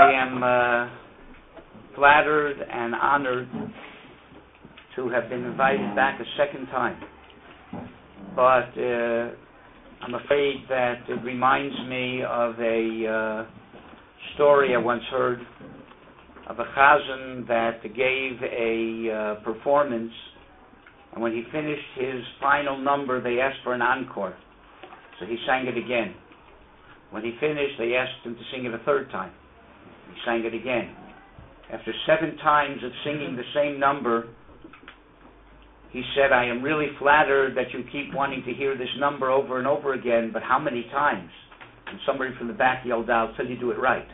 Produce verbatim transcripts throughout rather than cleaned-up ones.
am uh, flattered and honored to have been invited back a second time. But uh, I'm afraid that it reminds me of a uh, story I once heard of a chazan that gave a uh, performance, and when he finished his final number, they asked for an encore. So he sang it again. When he finished, they asked him to sing it a third time. He sang it again. After seven times of singing the same number, he said, I am really flattered that you keep wanting to hear this number over and over again, but how many times? And somebody from the back yelled out, till you do it right.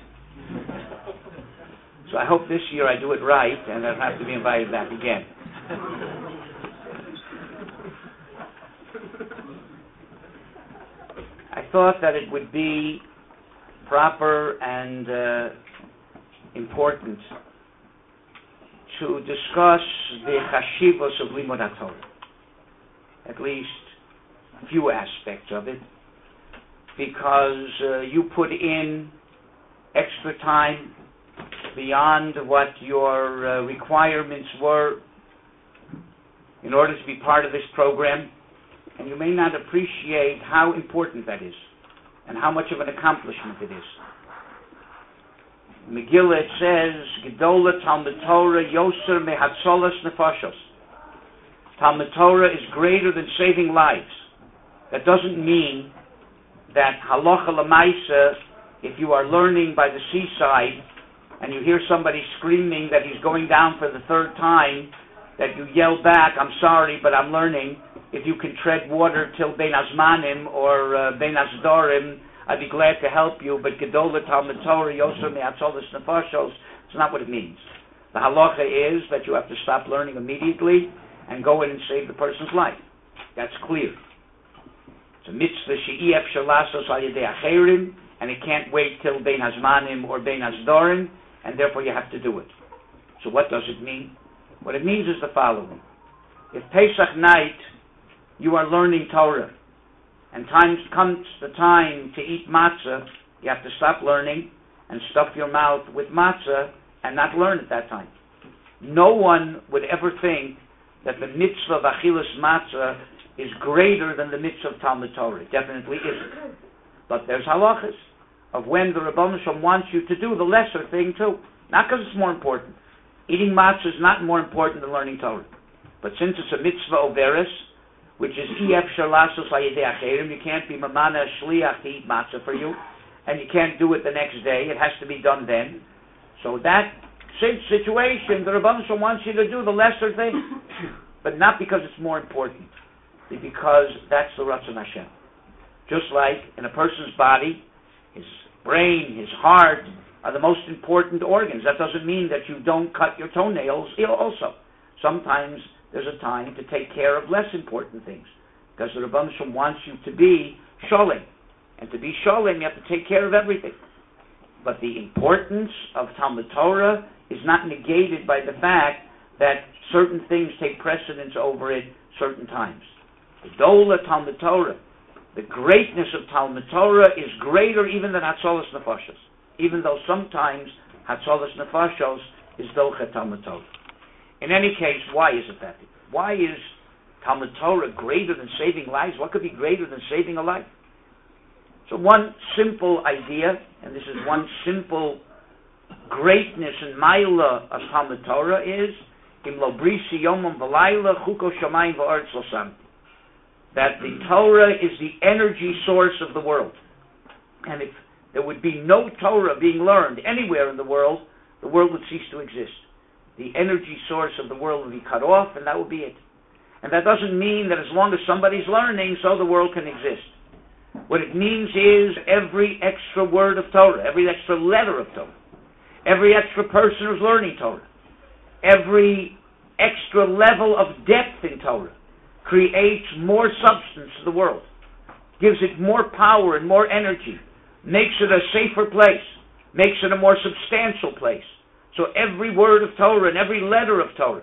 So I hope this year I do it right, and I'll have to be invited back again. I thought that it would be proper and uh, important to discuss the chashivos of Limud HaTorah, at least a few aspects of it, because uh, you put in extra time beyond what your uh, requirements were in order to be part of this program, and you may not appreciate how important that is and how much of an accomplishment it is. Megillah, it says, Gedola Talmud Torah Yoser Mehatzolas Nefashos. Talmud Torah is greater than saving lives. That doesn't mean that halacha l'maisa, if you are learning by the seaside and you hear somebody screaming that he's going down for the third time, that you yell back, I'm sorry, but I'm learning. If you can tread water till Bein Azmanim or uh, Bein Azdorim, I'd be glad to help you, but Gedola Talmud Torah Yoser Mehatzolas Nefashos, it's not what it means. The halacha is that you have to stop learning immediately and go in and save the person's life. That's clear. It's a mitzvah she'i efshar lasos al yedei acherim, and it can't wait till Bein Hazmanim or Bein Hazdorim, and therefore you have to do it. So what does it mean? What it means is the following. If Pesach night you are learning Torah, and time comes the time to eat matzah, you have to stop learning and stuff your mouth with matzah and not learn at that time. No one would ever think that the mitzvah of achilas matzah is greater than the mitzvah of Talmud Torah. It definitely isn't. But there's halachas of when the Rebbeinu Shalom wants you to do the lesser thing too. Not because it's more important. Eating matzah is not more important than learning Torah. But since it's a mitzvah overis, which is Efshar Lasos Hayedei Acherim, you can't be Mamana Shliach to eat matzah for you, and you can't do it the next day. It has to be done then. So that situation, the Rebbeinu Shalom wants you to do the lesser thing, but not because it's more important, but because that's the Ratzon Hashem. Just like in a person's body, his brain, his heart are the most important organs. That doesn't mean that you don't cut your toenails also. Sometimes there's a time to take care of less important things, because the Rebbeinu Shalom wants you to be sholem, and to be sholem you have to take care of everything. But the importance of Talmud Torah is not negated by the fact that certain things take precedence over it certain times. The Dola Talmud Torah, the greatness of Talmud Torah is greater even than Hatzolas Nefashos, even though sometimes Hatzolas Nefashos is Dolchet Talmud Torah. In any case, why is it that? Why is Talmud Torah greater than saving lives? What could be greater than saving a life? So one simple idea, and this is one simple greatness and maila of Talmud Torah is Im lo brisi yomam v'layla chuko shamayim v'aretz lo samti, that the Torah is the energy source of the world. And if there would be no Torah being learned anywhere in the world, the world would cease to exist. The energy source of the world will be cut off, and that will be it. And that doesn't mean that as long as somebody's learning, so the world can exist. What it means is every extra word of Torah, every extra letter of Torah, every extra person who's learning Torah, every extra level of depth in Torah creates more substance to the world, gives it more power and more energy, makes it a safer place, makes it a more substantial place. So every word of Torah and every letter of Torah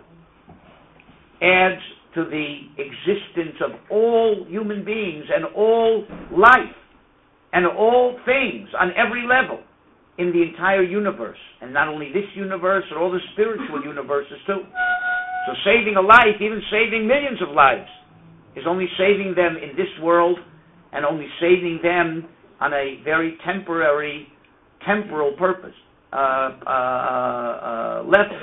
adds to the existence of all human beings and all life and all things on every level. in the entire universe, and not only this universe, but all the spiritual universes too. So saving a life, even saving millions of lives, is only saving them in this world, and only saving them on a very temporary, temporal purpose, uh, uh, uh, level.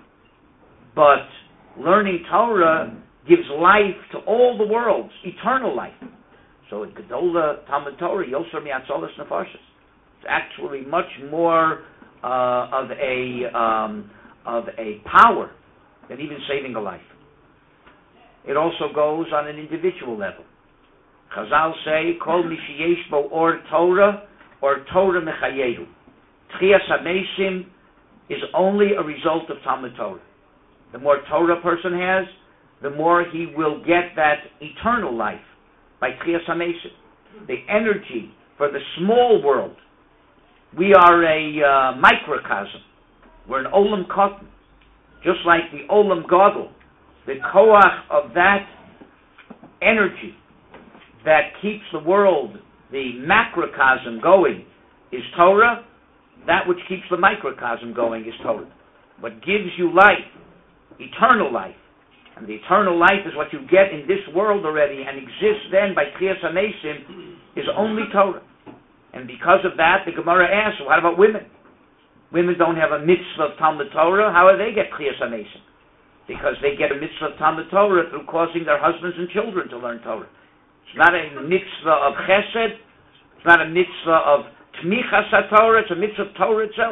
But learning Torah gives life to all the worlds, eternal life. So in Gedola Talmud Torah, Yoser Mi'atzolas Nefashos, it's actually much more uh, of a um, of a power than even saving a life. It also goes on an individual level. Chazal say, Kol mi sheyesh bo or Torah, or Torah mechayehu. Tchias HaMesim is only a result of Talmud Torah. The more Torah a person has, the more he will get that eternal life by Tchias HaMesim. The energy for the small world. We are a uh, microcosm. We're an Olam Katan. Just like the Olam Gadol, the koach of that energy that keeps the world, the macrocosm going, is Torah. That which keeps the microcosm going is Torah. What gives you life, eternal life, and the eternal life is what you get in this world already and exists then by Tchias HaMesim, is only Torah. And because of that, the Gemara asks, what about women? Women don't have a mitzvah of Talmud Torah. How do they get Tchias HaMesim? Because they get a mitzvah of Talmud Torah through causing their husbands and children to learn Torah. It's not a mitzvah of chesed. It's not a mitzvah of tmichas HaTorah. It's a mitzvah of Torah itself.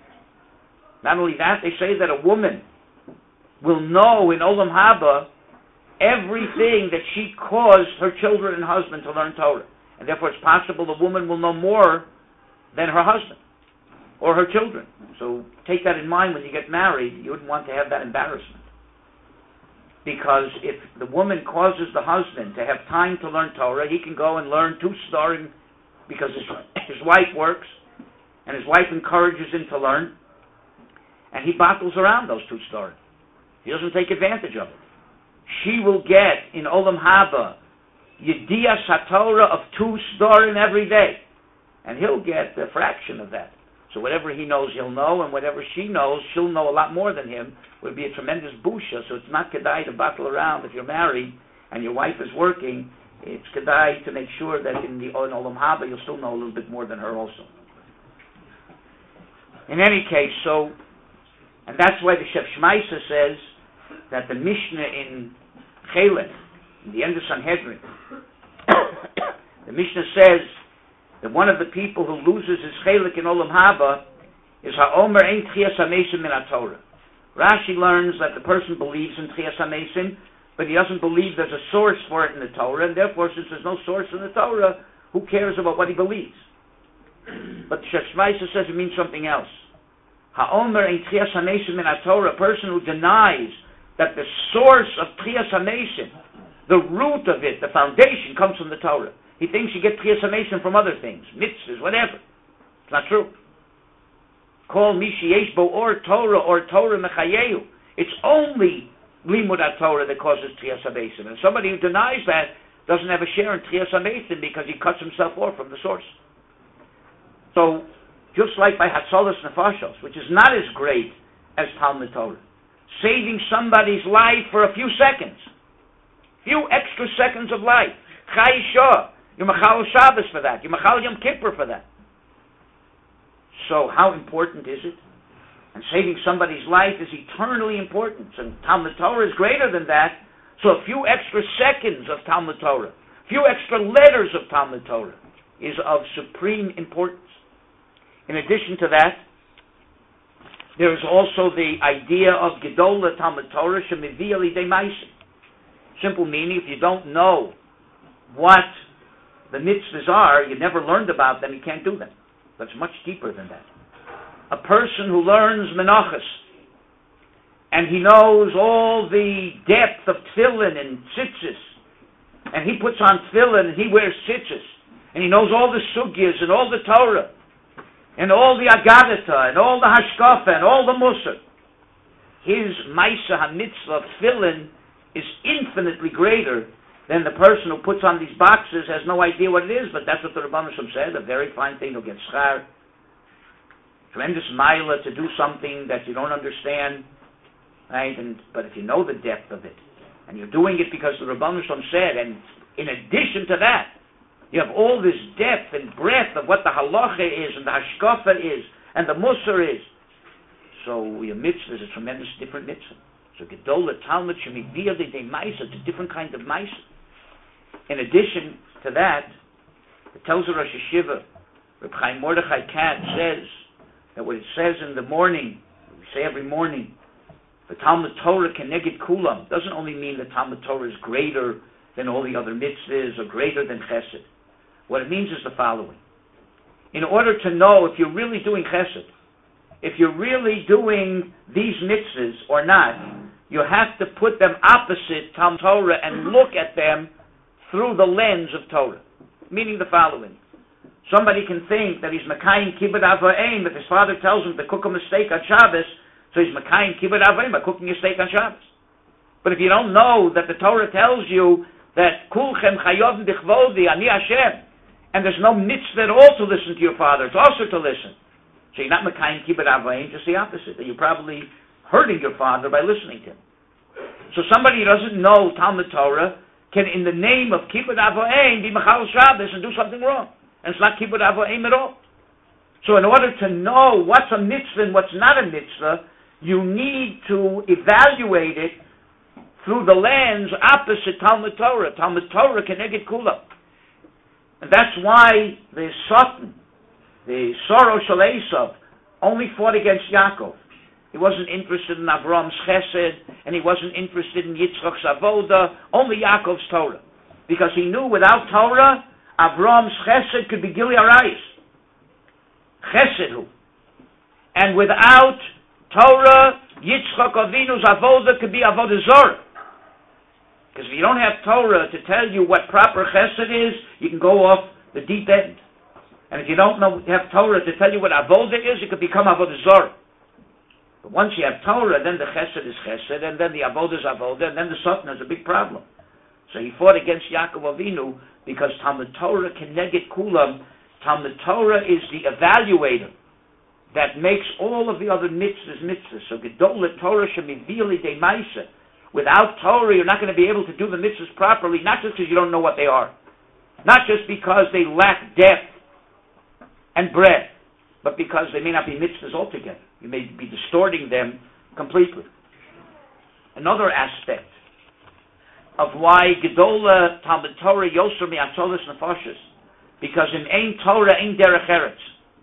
Not only that, they say that a woman will know in Olam Haba everything that she caused her children and husband to learn Torah. And therefore it's possible the woman will know more than her husband or her children. So take that in mind when you get married. You wouldn't want to have that embarrassment. Because if the woman causes the husband to have time to learn Torah, he can go and learn two starim because his, his wife works, and his wife encourages him to learn, and he battles around those two starim. He doesn't take advantage of it. She will get in Olam Haba Yediyas HaTorah of two starim every day, and he'll get a fraction of that. So whatever he knows, he'll know, and whatever she knows, she'll know a lot more than him. It would be a tremendous busha, so it's not kedai to battle around. If you're married and your wife is working, it's kedai to make sure that in the in Olam Haba you'll still know a little bit more than her also. In any case, so, and that's why the Shef Shmaisa says that the Mishnah in Chelek, in the end of Sanhedrin, the Mishnah says that one of the people who loses his Chelek in Olam Haba is Ha'omer Ein Tchias HaMesim Min HaTorah. Rashi learns that the person believes in Tchias HaMesim, but he doesn't believe there's a source for it in the Torah, and therefore, since there's no source in the Torah, who cares about what he believes? But the Shef Shmaisa says it means something else. Ha'omer Ein Tchias HaMesim Min HaTorah, a person who denies that the source of Tchias HaMesim, the root of it, the foundation, comes from the Torah. He thinks you get Tchias HaMesim from other things, mitzvahs, whatever. It's not true. Call Mishi Yesh Bo or Torah or Torah Mechayehu. It's only Limud HaTorah that causes Tchias HaMesim. And somebody who denies that doesn't have a share in Tchias HaMesim because he cuts himself off from the source. So, just like by Hatzalas Nefashos, which is not as great as Talmud Torah, saving somebody's life for a few seconds, few extra seconds of life, Chai Shah, you're Machal Shabbos for that, you're Machal Yom Kippur for that. So how important is it? And saving somebody's life is eternally important. And Talmud Torah is greater than that. So a few extra seconds of Talmud Torah, a few extra letters of Talmud Torah is of supreme importance. In addition to that, there is also the idea of Gedola Talmud Torah Shemivi Alidei Maisim. Simple meaning, if you don't know what the mitzvahs are, you never learned about them, you can't do them. But it's much deeper than that. A person who learns menachos, and he knows all the depth of tefillin and tzitzis, and he puts on tefillin and he wears tzitzis, and he knows all the sugyas and all the Torah, and all the agadata, and all the hashkafa, and all the musar, his maisa ha-mitzvah of tefillin is infinitely greater than the person who puts on these boxes, has no idea what it is, but that's what the Rebbeinu Shem said, a very fine thing, he'll get schar. tremendous mila to do something that you don't understand, right? And but if you know the depth of it, and you're doing it because the Rebbeinu Shalom said, and in addition to that, you have all this depth and breadth of what the halacha is, and the hashkafa is, and the musar is. So your mitzvah is a tremendous different mitzvah. So Gedola Talmud Shemiviyah de Maisa, it's a different kind of Maisa. In addition to that, it tells the Rosh Hashiva, Reb Chaim Mordechai Katz says that what it says in the morning, we say every morning, the Talmud Torah Keneged Kulam, doesn't only mean the Talmud Torah is greater than all the other mitzvahs or greater than Chesed. What it means is the following. In order to know if you're really doing Chesed, if you're really doing these mitzvahs or not, you have to put them opposite Talmud Torah and look at them through the lens of Torah. Meaning the following. Somebody can think that he's Mekayim Kibbud Avayim, if his father tells him to cook him a steak on Shabbos, so he's Mekayim Kibbud Avayim by cooking a steak on Shabbos. But if you don't know that the Torah tells you that Kulchem Chayovim Bichvodi, Ani Hashem, and there's no mitzvah at all to listen to your father, it's also to listen. So you're not Mekayim Kibbud Avayim, just the opposite. That you're probably hurting your father by listening to him. So somebody who doesn't know Talmud Torah can, in the name of Kibbud Avayim, be Mechal Shabbos and do something wrong. And it's not Kibbud Avayim at all. So in order to know what's a mitzvah and what's not a mitzvah, you need to evaluate it through the lens opposite Talmud Torah. Talmud Torah Keneged Kula. And that's why the Satan, the Soro Shel Esav, only fought against Yaakov. He wasn't interested in Avram's Chesed, and he wasn't interested in Yitzchak's Avoda, only Yaakov's Torah. Because he knew without Torah, Avram's Chesed could be Gili Arayis. Chesed hu. And without Torah, Yitzchak Avinu's Avoda could be Avodah Zorah. Because if you don't have Torah to tell you what proper Chesed is, you can go off the deep end. And if you don't know, have Torah to tell you what Avodah is, it could become Avodah Zorah. But once you have Torah, then the Chesed is Chesed, and then the Avodah is Avodah, and then the Satan has a big problem. So he fought against Yaakov Avinu because Talmud Torah Keneged Kulam. Talmud Torah is the evaluator that makes all of the other mitzvahs mitzvahs. So Gedolah Torah Shemivili de Maisa. Without Torah, you're not going to be able to do the mitzvahs properly, not just because you don't know what they are, not just because they lack depth and breadth, but because they may not be mitzvahs altogether. You may be distorting them completely. Another aspect of why Gedola Talmud Torah Yoser Mi'atzolos Nefashos, because in Ein Torah, Ein Derech Eretz.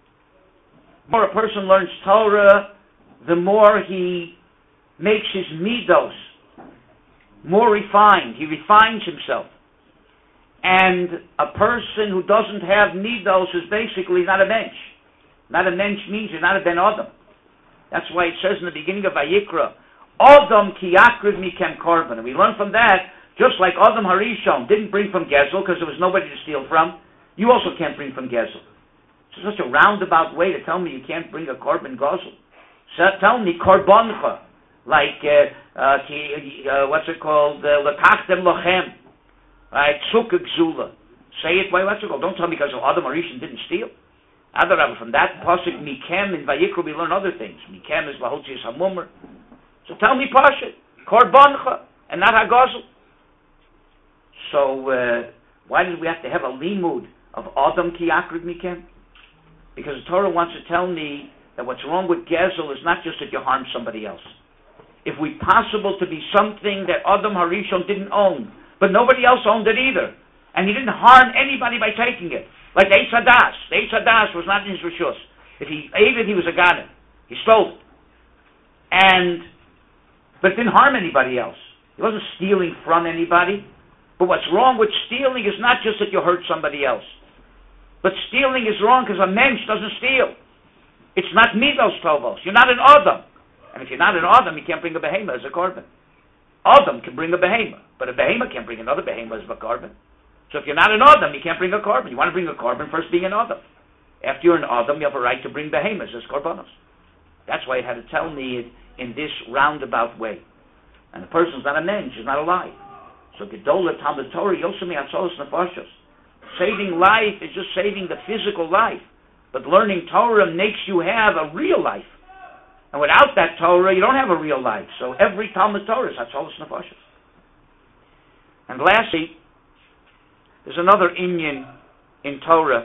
The more a person learns Torah, the more he makes his midos more refined. He refines himself. And a person who doesn't have midos is basically not a mensch. Not a mensch means you're not a ben Adam. That's why it says in the beginning of Vayikra, Adam ki yakriv mikem korban. And we learn from that, just like Adam Harishon didn't bring from Gezel because there was nobody to steal from, you also can't bring from Gezel. It's such a roundabout way to tell me you can't bring a korban Gezel. So tell me korbancha, like uh, uh, ki, uh, what's it called? Lekachtem lochem, right? Tzuk gzula. Say it. Why? What's it called? Don't tell me because Adam Harishon didn't steal. Adarabah, from that pasuk Mikem in Vayikra we learn other things. Mikem is Lahotzius Hamumr. So tell me Pashat, Korbancha, and not Hagazel. So uh, why did we have to have a limud of Adam Ki Yakrid Mikem? Because the Torah wants to tell me that what's wrong with Gezel is not just that you harm somebody else. If we possible to be something that Adam Harishon didn't own, but nobody else owned it either, and he didn't harm anybody by taking it. Like the Eitz Hadas. The Eitz Hadas was not in his Rishus. If he ate it, he was a Ganem. He stole it. And, but it didn't harm anybody else. He wasn't stealing from anybody. But what's wrong with stealing is not just that you hurt somebody else. But stealing is wrong because a mensch doesn't steal. It's not midos tovos. You're not an Adam. And if you're not an Adam, you can't bring a behema as a korban. Adam can bring a behema. But a behema can't bring another behema as a korban. So if you're not an Adam, you can't bring a korban. You want to bring a korban, first being an Adam. After you're an Adam, you have a right to bring behemoths as korbanos. That's why it had to tell me it in this roundabout way. And the person's not a mensch, he's not alive. So Gedolah Talmud Torah Yosemi Atzolos Nefashos. Saving life is just saving the physical life. But learning Torah makes you have a real life. And without that Torah, you don't have a real life. So every Talmud Torah is Hatzolas Nefashos. And lastly, there's another inyan in Torah,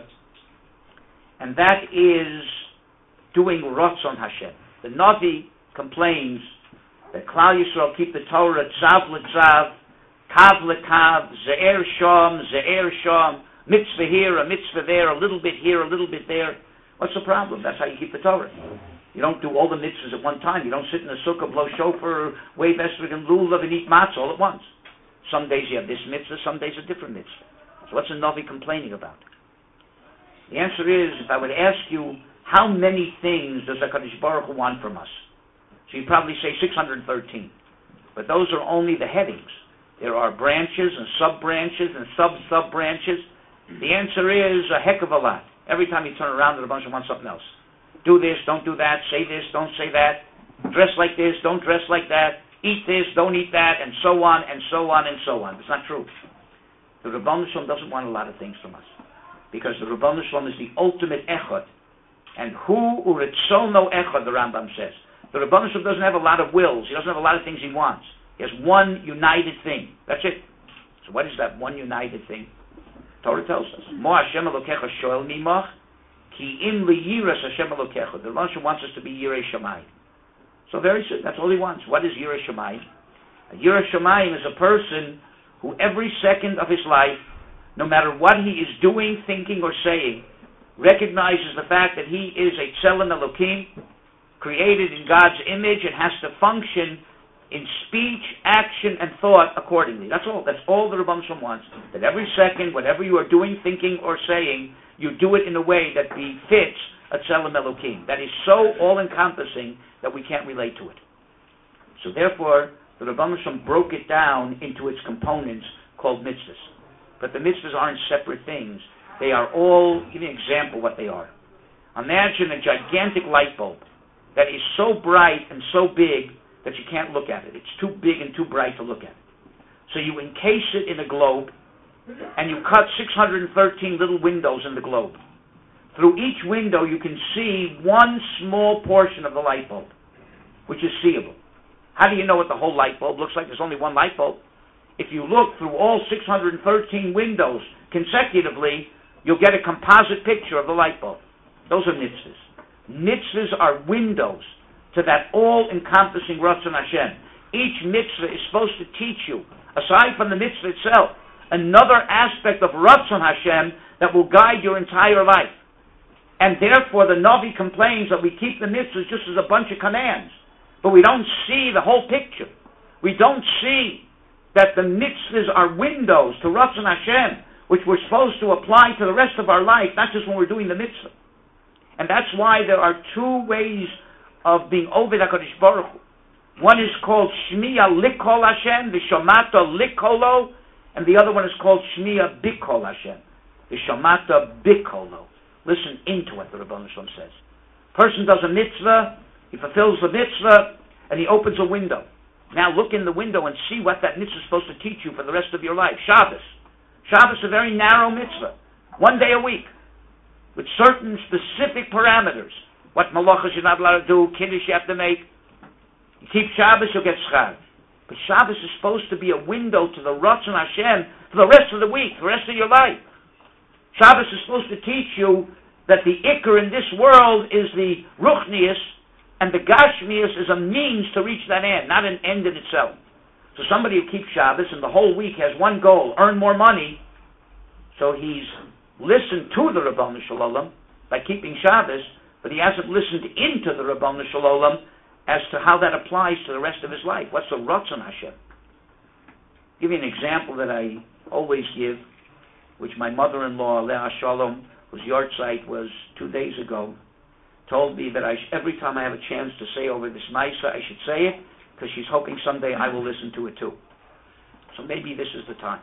and that is doing Ratzon Hashem. The Navi complains that Klal Yisrael keep the Torah tzav l'tzav, kav l'kav, ze'er sham, ze'er sham, mitzvah here, a mitzvah there, a little bit here, a little bit there. What's the problem? That's how you keep the Torah. You don't do all the mitzvahs at one time. You don't sit in a sukkah, blow shofar, wave esrog and lulav, and eat matzah all at once. Some days you have this mitzvah, some days a different mitzvah. So what's a Navi complaining about? The answer is, if I would ask you, how many things does HaKadosh Baruch Hu want from us? So you'd probably say six hundred thirteen. But those are only the headings. There are branches and sub-branches and sub-sub-branches. The answer is a heck of a lot. Every time you turn around, there's a bunch of wants something else. Do this, don't do that, say this, don't say that, dress like this, don't dress like that, eat this, don't eat that, and so on, and so on, and so on. It's not true. The Rebbeinu Shalom doesn't want a lot of things from us. Because the Rebbeinu Shalom is the ultimate echad. And hu uritzono echad, the Rambam says. The Rebbeinu Shalom doesn't have a lot of wills. He doesn't have a lot of things he wants. He has one united thing. That's it. So what is that one united thing? Torah tells us. Mo Hashem Elokecha shoel mimach, ki im liyiras Hashem Elokecha. The Rebbeinu Shalom wants us to be Yirei Shamayim. So very soon, that's all he wants. What is Yirei Shamayim? A Yirei Shamayim is a person who every second of his life, no matter what he is doing, thinking, or saying, recognizes the fact that he is a Tzelem Elokim, created in God's image, and has to function in speech, action, and thought accordingly. That's all. That's all the Rebbeinu Shalom wants. That every second, whatever you are doing, thinking, or saying, you do it in a way that befits a Tzelem Elokim. That is so all-encompassing that we can't relate to it. So therefore, the Rebbeinu Shalom broke it down into its components called mitzvahs. But the mitzvahs aren't separate things. They are all, give me an example what they are. Imagine a gigantic light bulb that is so bright and so big that you can't look at it. It's too big and too bright to look at. So you encase it in a globe, and you cut six hundred thirteen little windows in the globe. Through each window you can see one small portion of the light bulb, which is seeable. How do you know what the whole light bulb looks like? There's only one light bulb. If you look through all six hundred thirteen windows consecutively, you'll get a composite picture of the light bulb. Those are mitzvahs. Mitzvahs are windows to that all-encompassing Ratzon Hashem. Each mitzvah is supposed to teach you, aside from the mitzvah itself, another aspect of Ratzon Hashem that will guide your entire life. And therefore the Navi complains that we keep the mitzvahs just as a bunch of commands, but we don't see the whole picture. We don't see that the mitzvahs are windows to Ratzon Hashem, which we're supposed to apply to the rest of our life, not just when we're doing the mitzvah. And that's why there are two ways of being Oved HaKadosh Baruch Hu. One is called Shmiya Likol Hashem, V'Shomata Likolo, and the other one is called Shmiya Bikol Hashem, V'Shomata Bikolo. Listen into what the Rebbeinu Shalom says. Person does a mitzvah, he fulfills the mitzvah, and he opens a window. Now look in the window and see what that mitzvah is supposed to teach you for the rest of your life. Shabbos. Shabbos is a very narrow mitzvah. One day a week. With certain specific parameters. What malachas you're not allowed to do, kiddush you have to make. You keep Shabbos, you'll get schar. But Shabbos is supposed to be a window to the Ratzon Hashem for the rest of the week, the rest of your life. Shabbos is supposed to teach you that the Iker in this world is the Ruchnius, and the Gashmius is a means to reach that end, not an end in itself. So somebody who keeps Shabbos and the whole week has one goal, earn more money, so he's listened to the Rebbeinu Shalom by keeping Shabbos, but he hasn't listened into the Rebbeinu Shalom as to how that applies to the rest of his life. What's the Ratzon Hashem? I'll give you an example that I always give, which my mother-in-law, Leah Shalom, whose yahrzeit was two days ago, told me that I sh- every time I have a chance to say over this Maisa, I should say it, because she's hoping someday I will listen to it too. So maybe this is the time.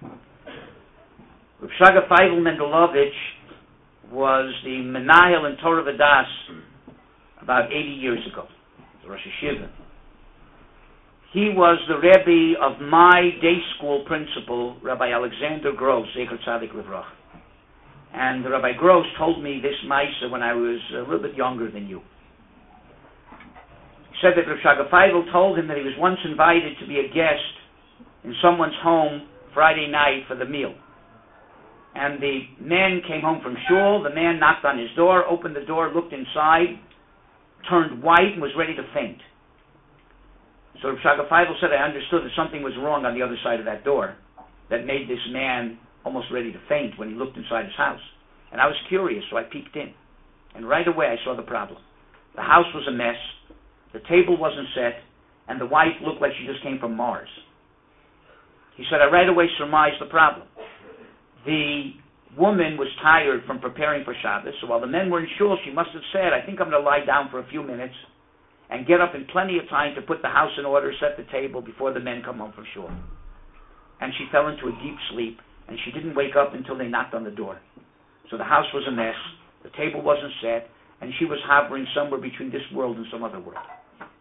Rav Shaga Feivel Mendelovich was the Menahel in Torah V'das about eighty years ago, the Rosh Hashiva. He was the Rebbe of my day school principal, Rabbi Alexander Gross, Zecher Tzadik Livracha. And Rabbi Gross told me this Maisa when I was a little bit younger than you. He said that Rav Shlomo Feivel told him that he was once invited to be a guest in someone's home Friday night for the meal. And the man came home from shul. The man knocked on his door, opened the door, looked inside, turned white, and was ready to faint. So Rav Shlomo Feivel said, I understood that something was wrong on the other side of that door that made this man almost ready to faint when he looked inside his house. And I was curious, so I peeked in. And right away I saw the problem. The house was a mess, the table wasn't set, and the wife looked like she just came from Mars. He said, I right away surmised the problem. The woman was tired from preparing for Shabbos, so while the men were in shul, she must have said, I think I'm going to lie down for a few minutes and get up in plenty of time to put the house in order, set the table before the men come home from shul. And she fell into a deep sleep, and she didn't wake up until they knocked on the door. So the house was a mess, the table wasn't set, and she was hovering somewhere between this world and some other world.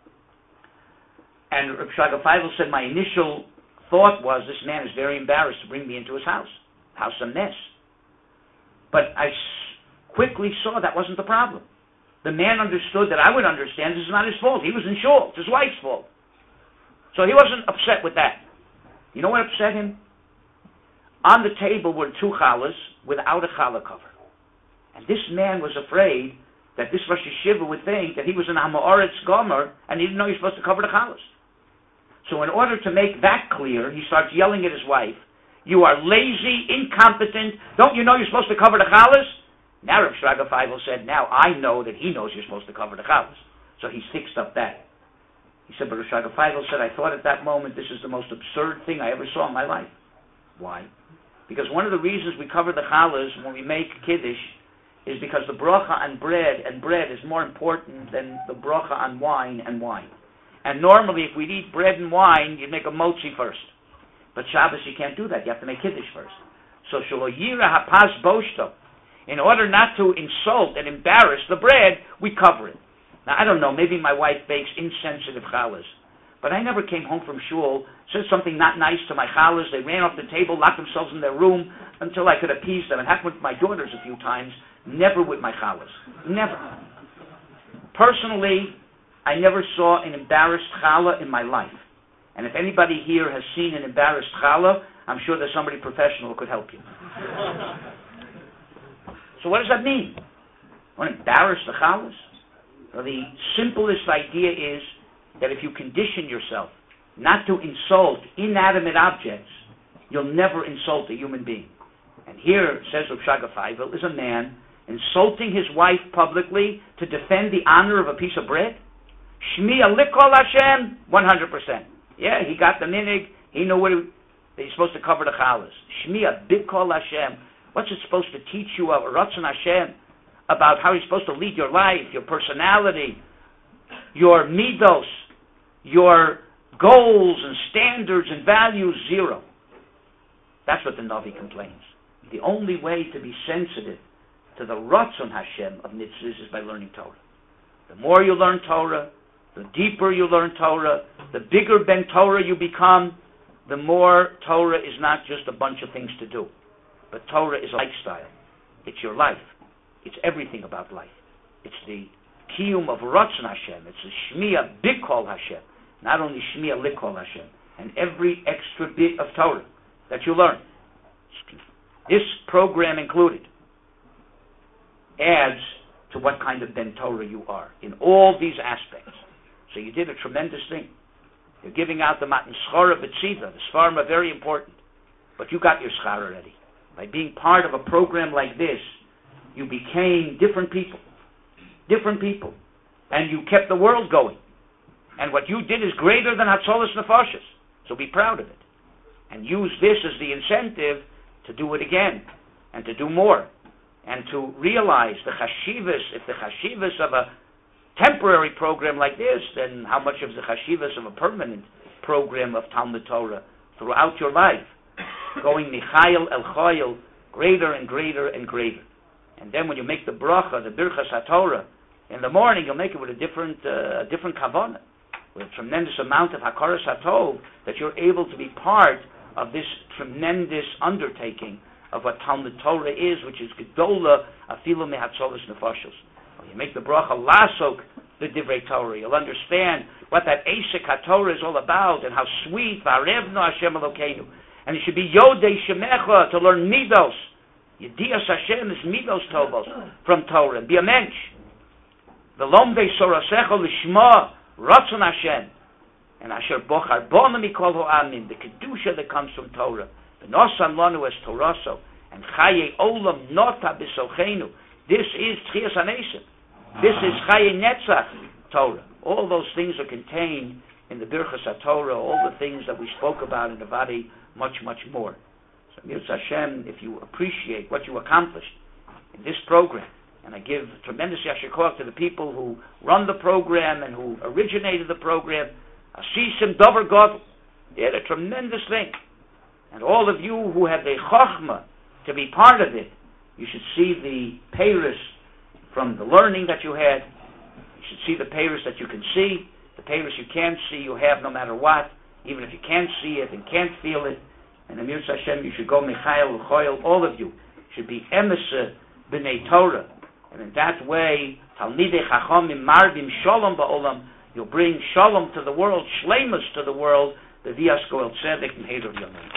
And Rav Shlomo Feivel said, my initial thought was, this man is very embarrassed to bring me into his house. House a mess. But I quickly saw that wasn't the problem. The man understood that I would understand this is not his fault. He was in shul. It's his wife's fault. So he wasn't upset with that. You know what upset him? On the table were two challahs without a challah cover. And this man was afraid that this Rosh Yeshiva would think that he was an Hamaoretz Gomer and he didn't know he was supposed to cover the challahs. So in order to make that clear, he starts yelling at his wife, you are lazy, incompetent, don't you know you're supposed to cover the challahs? Now Rav Shlomo Feivel said, now I know that he knows you're supposed to cover the challahs. So he fixed up that. He said, but Rav Shlomo Feivel said, I thought at that moment this is the most absurd thing I ever saw in my life. Why? Because one of the reasons we cover the challahs when we make Kiddush is because the bracha on bread and bread is more important than the bracha on wine and wine. And normally if we'd eat bread and wine, you'd make a motzi first. But Shabbos you can't do that. You have to make Kiddush first. So shelo yira hapaz boshto. In order not to insult and embarrass the bread, we cover it. Now I don't know, maybe my wife bakes insensitive challahs. But I never came home from shul, said something not nice to my challahs. They ran off the table, locked themselves in their room until I could appease them. It happened with my daughters a few times. Never with my challahs. Never. Personally, I never saw an embarrassed challah in my life. And if anybody here has seen an embarrassed challah, I'm sure there's somebody professional who could help you. So what does that mean? Want to embarrass the challahs? Well, the simplest idea is that if you condition yourself not to insult inanimate objects, you'll never insult a human being. And here, says Rav Shlomo Feivel, is a man insulting his wife publicly to defend the honor of a piece of bread? Shmiya likol Hashem, one hundred percent. Yeah, he got the minig, he knew what he, that he's supposed to cover the challahs. Shmiya bikol Hashem. What's it supposed to teach you of Ratzon Hashem? About how you're supposed to lead your life, your personality, your midos, your goals and standards and values, zero. That's what the Navi complains. The only way to be sensitive to the Ratzon Hashem of mitzvahs is by learning Torah. The more you learn Torah, the deeper you learn Torah, the bigger Ben Torah you become, the more Torah is not just a bunch of things to do. But Torah is a lifestyle. It's your life. It's everything about life. It's the kiyum of Ratzon Hashem. It's the Shmiya Bikol Hashem. Not only Shmiya Likol Hashem. And every extra bit of Torah that you learn, this program included, adds to what kind of Ben Torah you are in all these aspects. So you did a tremendous thing. You're giving out the Matan Schara B'Tziva. The Sfarim are very important. But you got your schar already. By being part of a program like this, you became different people. Different people. And you kept the world going. And what you did is greater than Hatzolas Nefashos. So be proud of it. And use this as the incentive to do it again. And to do more. And to realize the chashivas, if the chashivas of a temporary program like this, then how much of the chashivas of a permanent program of Talmud Torah throughout your life, going Michayil El Chayil, greater and greater and greater. And then when you make the bracha, the Birchas HaTorah, in the morning you'll make it with a different uh, different kavanah, with a tremendous amount of Hakaras HaTov, that you're able to be part of this tremendous undertaking of what Talmud Torah is, which is Gedola Afilu Mehatzolas Nefashos. When you make the bracha Lasok the Divrei Torah, you'll understand what that Eisek HaTorah is all about and how sweet V'arevnu Hashem Elokeinu. And it should be Yodei Shemecha to learn Midos. Yedias Hashem is Midos Tovos from Torah. Be a mensch. V'lomdei Sorasecha Lishma Ratzon Hashem. And Asher Bochar Bona Mikol Ho'amim, the Kedusha that comes from Torah. V'nosan Lanu es Toraso. And Chaye Olam Nota B'Sochenu. This is Tchias HaNesim. This is Chaye Netzach Torah. All those things are contained in the Birchas HaTorah, all the things that we spoke about in the Vadi, much, much more. So, Mirz Hashem, if you appreciate what you accomplished in this program, and I give tremendous yasher koach to the people who run the program and who originated the program, Asisim Dover God, they had a tremendous thing. And all of you who had the chokhmah to be part of it, you should see the peiros from the learning that you had. You should see the peiros that you can see. The peiros you can't see, you have no matter what. Even if you can't see it and can't feel it. And Amir Hashem, you should go Michael L'choyel. All of you should be emissar b'nei Torah. And in that way, Talmidei Chachamim Marvim Shalom Ba'olam, you'll bring Shalom to the world, Shleimus to the world, the Vias Goel Tzedek and Heder Yomim.